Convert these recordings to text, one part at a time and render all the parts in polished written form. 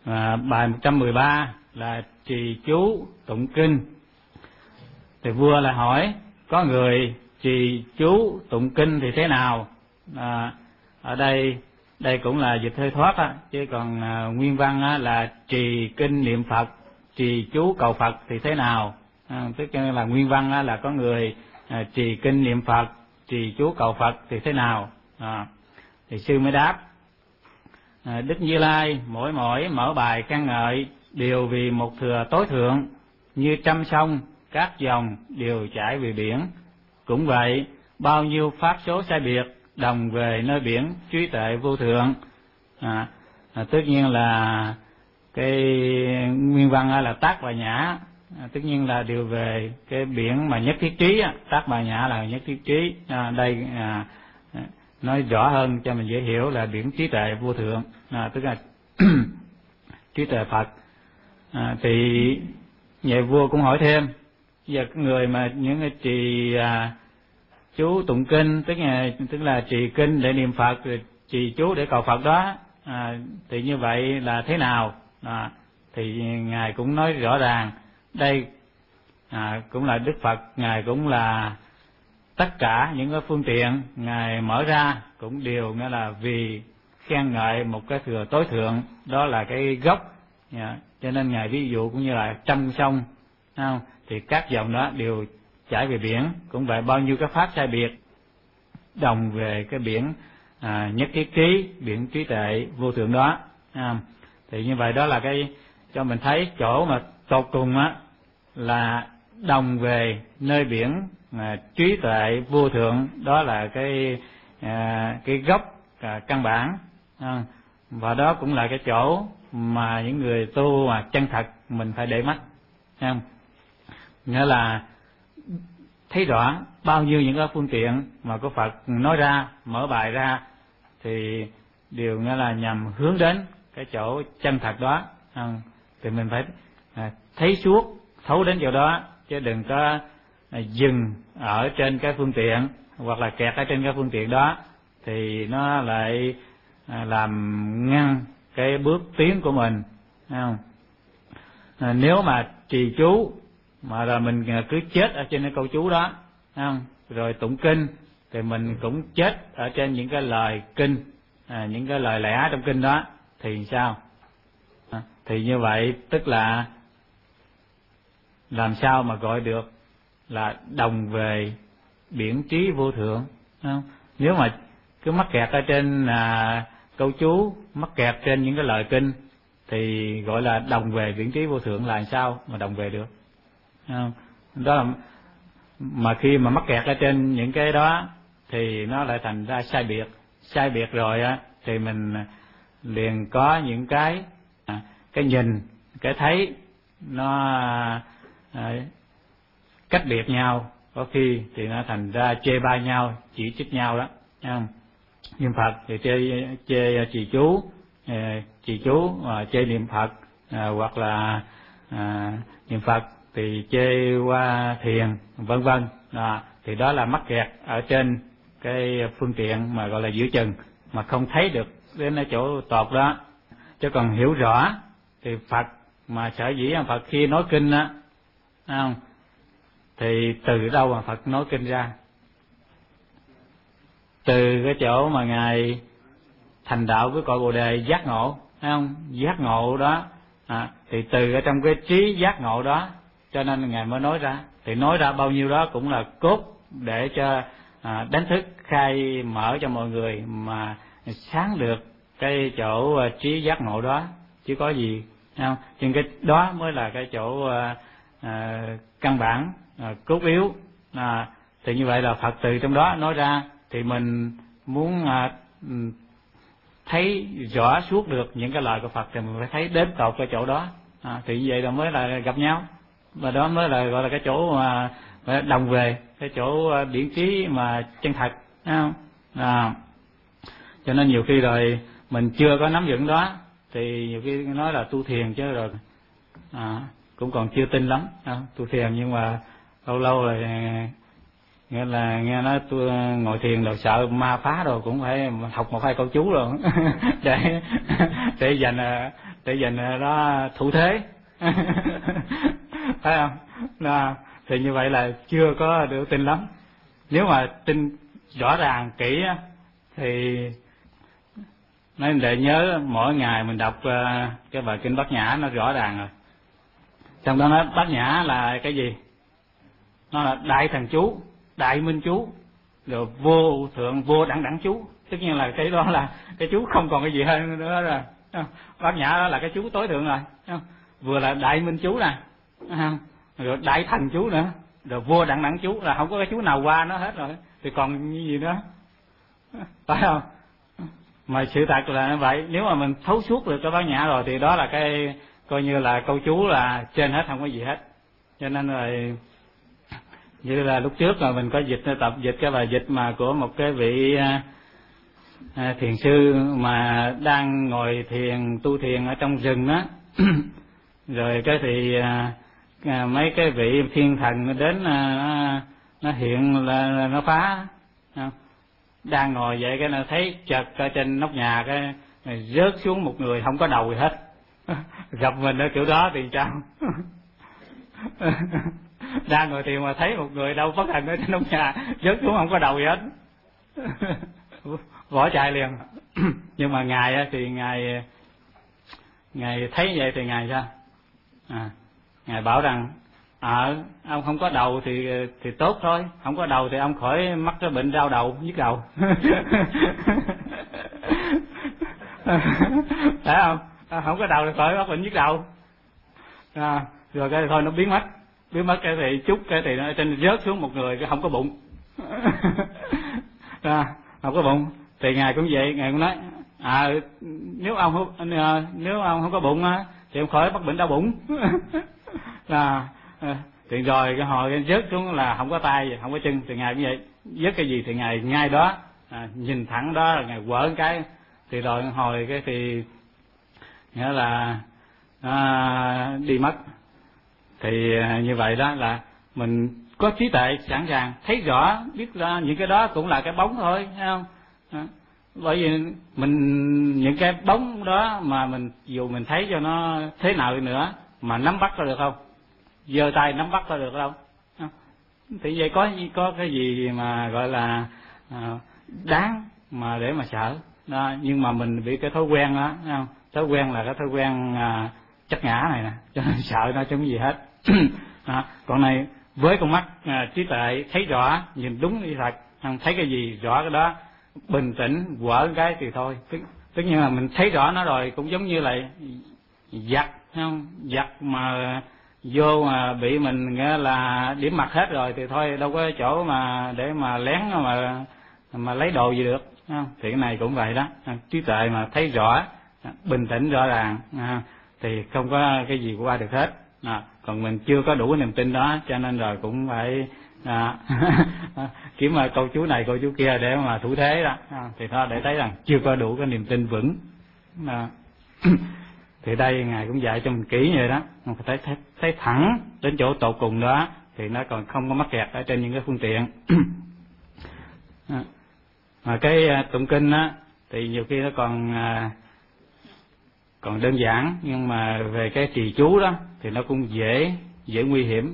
Bài 113 là trì chú tụng kinh. Thì vua lại hỏi có người trì chú tụng kinh thì thế nào? Ở đây cũng là dịch hơi thoát á, chứ còn nguyên văn á, là trì kinh niệm Phật, trì chú cầu Phật thì thế nào? Tức là nguyên văn á, là có người trì kinh niệm Phật, trì chú cầu Phật thì thế nào? Thì sư mới đáp: Đức Như Lai mỗi mở bài ca ngợi đều vì một thừa tối thượng, như trăm sông các dòng đều chảy về biển. Cũng vậy, bao nhiêu pháp số sai biệt đồng về nơi biển trí tuệ vô thượng. Tất nhiên là cái nguyên văn là Tác Bà Nhã, tất nhiên là đều về cái biển mà nhất thiết trí. Tác Bà Nhã là nhất thiết trí. Đây nói rõ hơn cho mình dễ hiểu là biển trí tuệ vô thượng, tức là trí tuệ Phật. Thì vậy vua cũng hỏi thêm, giờ cái người mà những người trì chú tụng kinh, tức là trì kinh để niệm Phật, rồi trì chú để cầu Phật đó, thì như vậy là thế nào? Thì ngài cũng nói rõ ràng, đây cũng là Đức Phật, ngài cũng là tất cả những cái phương tiện ngài mở ra cũng đều nghĩa là vì khen ngợi một cái thừa tối thượng, đó là cái gốc. Cho nên ngài ví dụ cũng như là trăm sông, thì các dòng đó đều chảy về biển. Cũng vậy, bao nhiêu cái pháp sai biệt đồng về cái biển nhất thiết trí, biển trí tuệ vô thượng đó. Thì như vậy đó là cái cho mình thấy chỗ mà tột cùng á là đồng về nơi biển trí tuệ vô thượng, đó là cái gốc căn bản. Và đó cũng là cái chỗ mà những người tu mà chân thật mình phải để mắt, nghĩa là thấy rõ bao nhiêu những cái phương tiện mà có Phật nói ra, mở bài ra, thì đều nghĩa là nhằm hướng đến cái chỗ chân thật đó. Thì mình phải thấy suốt, thấu đến chỗ đó, chứ đừng có dừng ở trên cái phương tiện hoặc là kẹt ở trên cái phương tiện đó, thì nó lại làm ngăn cái bước tiến của mình. Nếu mà trì chú mà là mình cứ chết ở trên cái câu chú đó, rồi tụng kinh thì mình cũng chết ở trên những cái lời kinh, những cái lời lẽ trong kinh đó, thì sao? Thì như vậy tức là làm sao mà gọi được là đồng về biển trí vô thượng, không? Nếu mà cứ mắc kẹt ở trên câu chú, mắc kẹt trên những cái lời kinh, thì gọi là đồng về biển trí vô thượng là sao mà đồng về được? Không? Đó là mà khi mà mắc kẹt ở trên những cái đó thì nó lại thành ra sai biệt rồi á, thì mình liền có những cái nhìn, cái thấy nó cách biệt nhau, có khi thì nó thành ra chê bai nhau, chỉ trích nhau đó. Niệm Phật thì chê trì chú, chê niệm Phật, hoặc là niệm Phật thì chê qua thiền, vân vân. Thì đó là mắc kẹt ở trên cái phương tiện mà gọi là giữa chừng, mà không thấy được đến ở chỗ tột đó. Chứ còn hiểu rõ thì Phật mà sở dĩ Phật khi nói kinh á, không, thì từ đâu mà Phật nói kinh ra? Từ cái chỗ mà ngài thành đạo với cội Bồ Đề giác ngộ, thấy không? Giác ngộ đó, thì từ ở trong cái trí giác ngộ đó cho nên ngài mới nói ra. Thì nói ra bao nhiêu đó cũng là cốt để cho đánh thức khai mở cho mọi người mà sáng được cái chỗ trí giác ngộ đó, chứ có gì, thấy không? Nhưng cái đó mới là cái chỗ căn bản, cốt yếu. Thì như vậy là Phật từ trong đó nói ra, thì mình muốn thấy rõ suốt được những cái lời của Phật thì mình phải thấy đến tột cái chỗ đó. Thì như vậy là mới là gặp nhau, và đó mới là gọi là cái chỗ mà đồng về cái chỗ điển trí mà chân thật, thấy không? Cho nên nhiều khi rồi mình chưa có nắm vững đó thì nhiều khi nói là tu thiền, chứ rồi cũng còn chưa tin lắm. Tu thiền nhưng mà lâu rồi nghĩa là nghe nói tôi ngồi thiền rồi sợ ma phá rồi cũng phải học một hai câu chú rồi để dành để dành đó thủ thế. Phải không? Thì như vậy là chưa có được tin lắm. Nếu mà tin rõ ràng kỹ thì nên để nhớ mỗi ngày mình đọc cái bài kinh Bát Nhã nó rõ ràng rồi. Trong đó nói Bát Nhã là cái gì? Nó là đại thần chú, đại minh chú, rồi vô thượng vô đẳng đẳng chú. Tất nhiên là cái đó là cái chú không còn cái gì hơn nữa rồi. Bát Nhã đó là cái chú tối thượng rồi. Vừa là đại minh chú nè, rồi đại thần chú nữa, rồi vô đẳng đẳng chú, là không có cái chú nào qua nó hết rồi. Thì còn gì nữa? Phải không? Mà sự thật là như vậy. Nếu mà mình thấu suốt được cái Bát Nhã rồi thì đó là cái coi như là câu chú là trên hết, không có gì hết. Cho nên là như là lúc trước là mình có tập dịch cái bài dịch mà của một cái vị thiền sư mà đang ngồi thiền tu thiền ở trong rừng đó. Rồi cái thì mấy cái vị thiên thần đến nó hiện là nó phá. Đang ngồi vậy cái nó thấy chợt ở trên nóc nhà cái rớt xuống một người không có đầu gì hết. Gặp mình ở kiểu đó thì sao? Đang ngồi thiền mà thấy một người đâu bất hạnh ở trên nóc nhà rớt xuống không có đầu gì hết. Bỏ chạy liền. Nhưng mà ngài thì ngài thấy vậy thì ngài sao? Ngài bảo rằng ông không có đầu thì tốt thôi, không có đầu thì ông khỏi mắc cái bệnh đau đầu, nhức đầu. Phải không? Không có đầu thì khỏi mắc bệnh nhức đầu. Rồi cái thôi nó biến mất cái thì chút cái thì nó trên rớt xuống một người cái không có bụng. Không có bụng thì ngài cũng vậy, ngài cũng nói nếu ông không có bụng thì ông khỏi mắc bệnh đau bụng. Thì rồi cái hồi rớt xuống là không có tay không có chân thì ngài cũng vậy, rớt cái gì thì ngài ngay đó nhìn thẳng đó là ngài quở cái thì rồi hồi cái thì nghĩa là đi mất. Thì như vậy đó là mình có trí tuệ sẵn sàng thấy rõ biết là những cái đó cũng là cái bóng thôi, thấy không? Bởi vì mình những cái bóng đó mà mình dù mình thấy cho nó thế nào đi nữa mà nắm bắt có được không? Giơ tay nắm bắt có được không? Thì vậy có cái gì mà gọi là đáng mà để mà sợ đó. Nhưng mà mình bị cái thói quen đó, thấy không? Thói quen là cái thói quen chấp ngã này nè, cho nên sợ nó chứ không gì hết. Còn này với con mắt trí tuệ thấy rõ, nhìn đúng như thật, thấy cái gì rõ cái đó, bình tĩnh quở cái thì thôi. Tất nhiên là mình thấy rõ nó rồi cũng giống như là giặc, không? Giặc mà vô mà bị mình nghĩa là điểm mặt hết rồi thì thôi đâu có chỗ mà để mà lén mà lấy đồ gì được, không? Thì cái này cũng vậy đó, trí tuệ mà thấy rõ, bình tĩnh rõ ràng thì không có cái gì qua được hết. Còn mình chưa có đủ cái niềm tin đó cho nên rồi cũng phải kiếm câu chú này câu chú kia để mà thủ thế đó, thì thôi để thấy rằng chưa có đủ cái niềm tin vững. Thì đây ngài cũng dạy cho mình kỹ như vậy đó, mình phải thấy thẳng đến chỗ tột cùng đó thì nó còn không có mắc kẹt ở trên những cái phương tiện. Mà cái tụng kinh á thì nhiều khi nó còn đơn giản, nhưng mà về cái trì chú đó thì nó cũng dễ nguy hiểm.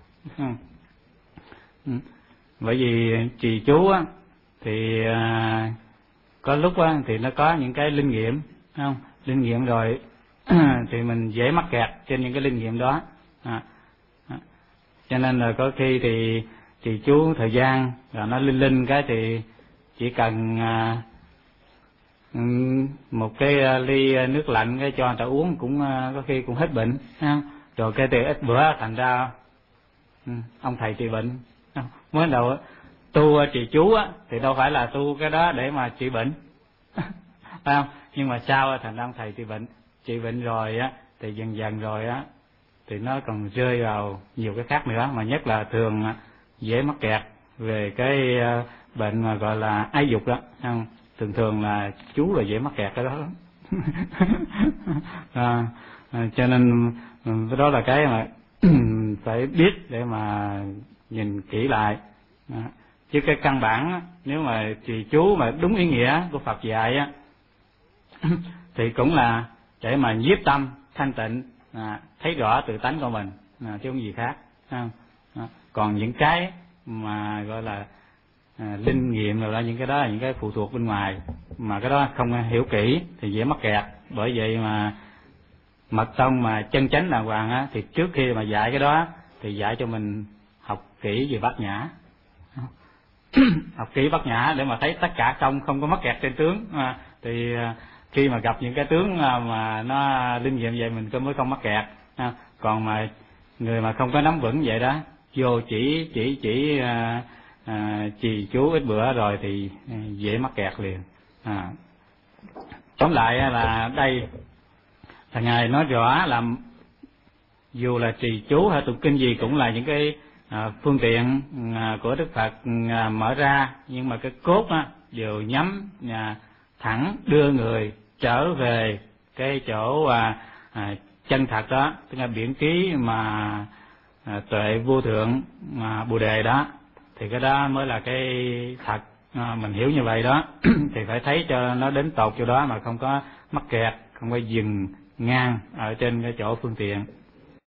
Bởi vì trì chú á thì có lúc á thì nó có những cái linh nghiệm, không? Linh nghiệm rồi thì mình dễ mắc kẹt trên những cái linh nghiệm đó. Cho nên là có khi thì trì chú thời gian rồi nó linh cái thì chỉ cần một cái ly nước lạnh cái cho người ta uống cũng có khi cũng hết bệnh, không? Rồi cái từ ít bữa thành ra ông thầy trị bệnh. Mới đầu tu trì chú á thì đâu phải là tu cái đó để mà trị bệnh, phải không? Nhưng mà sau thành ra ông thầy trị bệnh rồi á thì dần dần rồi á thì nó còn rơi vào nhiều cái khác nữa, mà nhất là thường dễ mắc kẹt về cái bệnh mà gọi là ái dục đó, không? Thường là chú là dễ mắc kẹt cái đó lắm. Cho nên đó là cái mà phải biết để mà nhìn kỹ lại. Chứ cái căn bản nếu mà trì chú mà đúng ý nghĩa của Phật dạy á thì cũng là để mà nhiếp tâm thanh tịnh, thấy rõ tự tánh của mình, chứ không gì khác. Còn những cái mà gọi là linh nghiệm rồi đó, những cái đó là những cái phụ thuộc bên ngoài, mà cái đó không hiểu kỹ thì dễ mắc kẹt. Bởi vậy mà mật tông mà chân chánh đàng hoàng á, thì trước khi mà dạy cái đó thì dạy cho mình học kỹ về bát nhã. Học kỹ bát nhã để mà thấy tất cả không có mắc kẹt trên tướng. Thì khi mà gặp những cái tướng mà nó linh nghiệm vậy mình mới không mắc kẹt. Còn mà người mà không có nắm vững vậy đó, vô chỉ trì chú ít bữa rồi thì dễ mắc kẹt liền. Tóm lại là đây là Ngài nói rõ là dù là trì chú hay tụng kinh gì cũng là những cái phương tiện của Đức Phật mở ra, nhưng mà cái cốt đều nhắm thẳng đưa người trở về cái chỗ chân thật đó, tức là biển trí mà tuệ vô thượng Bồ Đề đó, thì cái đó mới là cái thật. Mình hiểu như vậy đó thì phải thấy cho nó đến tột chỗ đó mà không có mắc kẹt, không có dừng ngang ở trên cái chỗ phương tiện.